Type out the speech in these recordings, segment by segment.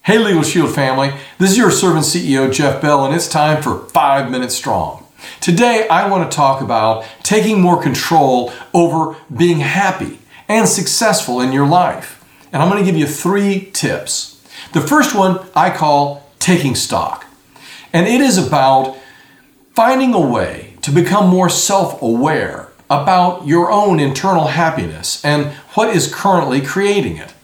Hey Legal Shield family, this is your servant CEO Jeff Bell, and it's time for 5 Minutes Strong. Today I want to talk about taking more control over being happy and successful in your life. And I'm going to give you 3 tips. The first one I call taking stock. And it is about finding a way to become more self-aware about your own internal happiness and what is currently creating it.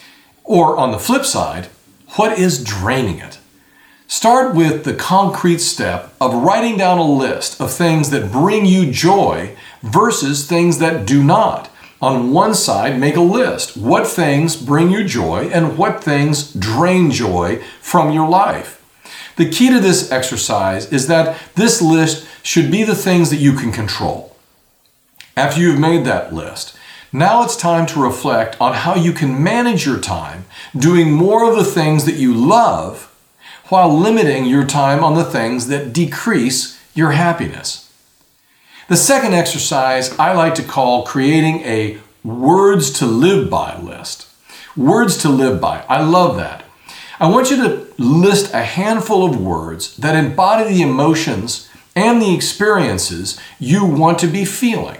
Or on the flip side, what is draining it? Start with the concrete step of writing down a list of things that bring you joy versus things that do not. On one side, make a list. What things bring you joy and what things drain joy from your life? The key to this exercise is that this list should be the things that you can control. After you've made that list, now it's time to reflect on how you can manage your time doing more of the things that you love while limiting your time on the things that decrease your happiness. The second exercise I like to call creating a words to live by list. Words to live by. I love that. I want you to list a handful of words that embody the emotions and the experiences you want to be feeling.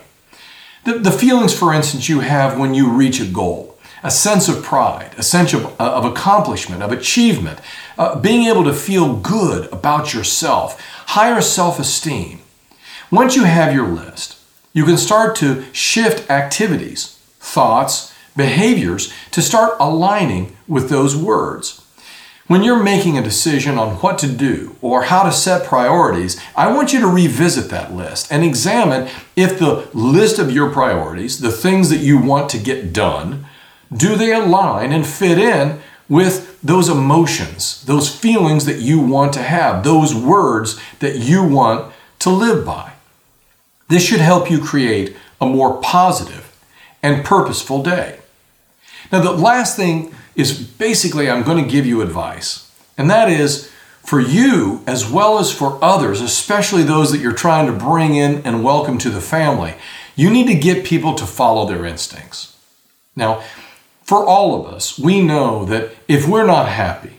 The feelings, for instance, you have when you reach a goal, a sense of pride, a sense of accomplishment, of achievement, being able to feel good about yourself, higher self-esteem. Once you have your list, you can start to shift activities, thoughts, behaviors to start aligning with those words. When you're making a decision on what to do or how to set priorities, I want you to revisit that list and examine if the list of your priorities, the things that you want to get done, do they align and fit in with those emotions, those feelings that you want to have, those words that you want to live by. This should help you create a more positive and purposeful day. Now, the last thing is basically I'm going to give you advice, and that is for you as well as for others, especially those that you're trying to bring in and welcome to the family. You need to get people to follow their instincts. Now, for all of us, we know that if we're not happy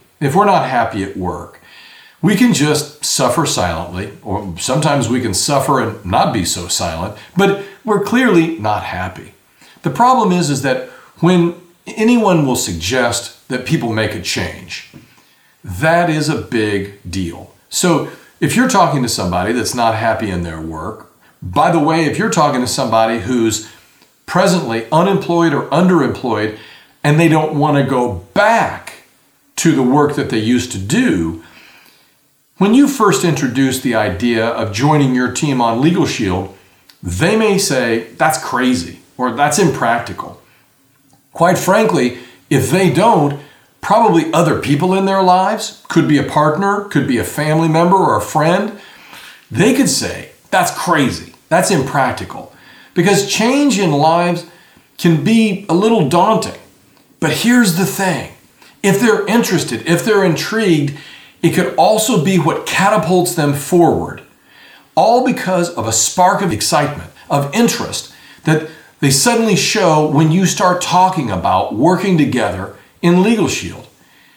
at work, we can just suffer silently, or sometimes we can suffer and not be so silent, but we're clearly not happy. The problem is that when anyone will suggest that people make a change, that is a big deal. So if you're talking to somebody that's not happy in their work, by the way, if you're talking to somebody who's presently unemployed or underemployed and they don't want to go back to the work that they used to do, when you first introduce the idea of joining your team on Legal Shield, they may say, that's crazy or that's impractical. Quite frankly, if they don't, probably other people in their lives, could be a partner, could be a family member or a friend, they could say, that's crazy, that's impractical. Because change in lives can be a little daunting. But here's the thing, if they're interested, if they're intrigued, it could also be what catapults them forward, all because of a spark of excitement, of interest that they suddenly show when you start talking about working together in Legal Shield.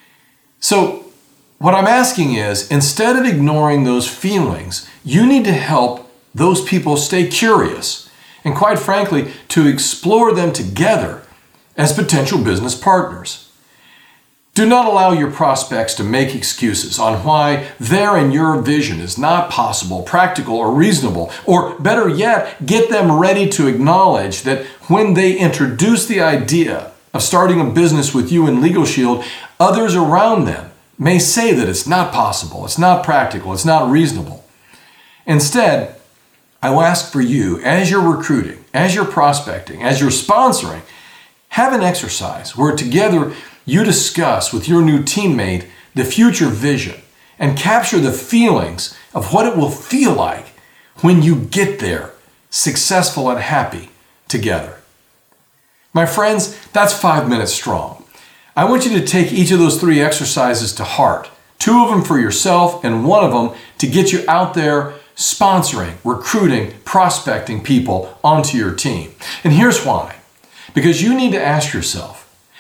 So what I'm asking is, instead of ignoring those feelings, you need to help those people stay curious and, quite frankly, to explore them together as potential business partners. Do not allow your prospects to make excuses on why their and your vision is not possible, practical, or reasonable. Or better yet, get them ready to acknowledge that when they introduce the idea of starting a business with you in Legal Shield, others around them may say that it's not possible, it's not practical, it's not reasonable. Instead, I will ask for you, as you're recruiting, as you're prospecting, as you're sponsoring, have an exercise where together you discuss with your new teammate the future vision and capture the feelings of what it will feel like when you get there, successful and happy together. My friends, that's 5 Minutes Strong. I want you to take each of those 3 exercises to heart, 2 of them for yourself and 1 of them to get you out there sponsoring, recruiting, prospecting people onto your team. And here's why. Because you need to ask yourself,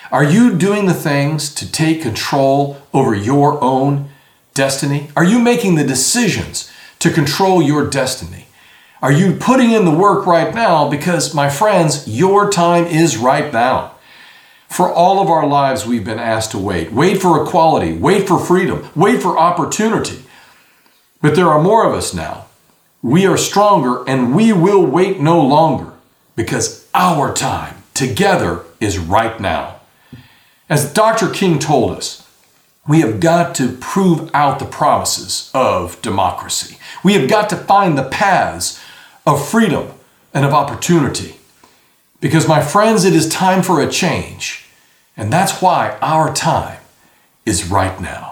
Are you doing the things to take control over your own destiny? Are you making the decisions to control your destiny? Are you putting in the work right now? Because, my friends, your time is right now. For all of our lives, we've been asked to wait. Wait for equality, wait for freedom, wait for opportunity. But there are more of us now. We are stronger and we will wait no longer because our time together is right now. As Dr. King told us, we have got to prove out the promises of democracy. We have got to find the paths of freedom and of opportunity. Because, my friends, it is time for a change. And that's why our time is right now.